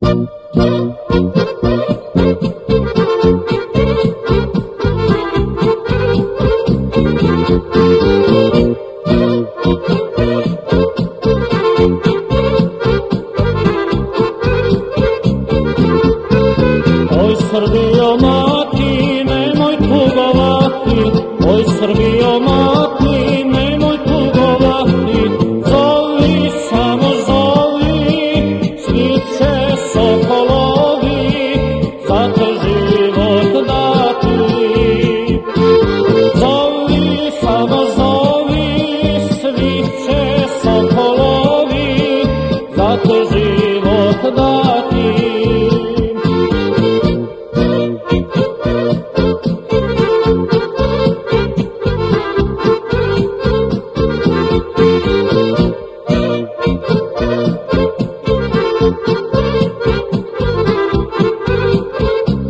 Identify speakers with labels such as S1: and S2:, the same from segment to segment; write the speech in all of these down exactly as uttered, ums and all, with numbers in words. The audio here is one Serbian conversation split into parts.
S1: Oj Srbijo mati, nemoj tugovati, oj Srbijo mati, nemoj tugovati, zovi, samo zovi, ptice sokolovi, zato život dati. Zovi, samo zovi, ptice sokolovi, zato život dati.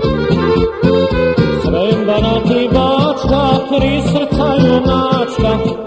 S1: Srem, Banat i Bačka, tri srca junačka,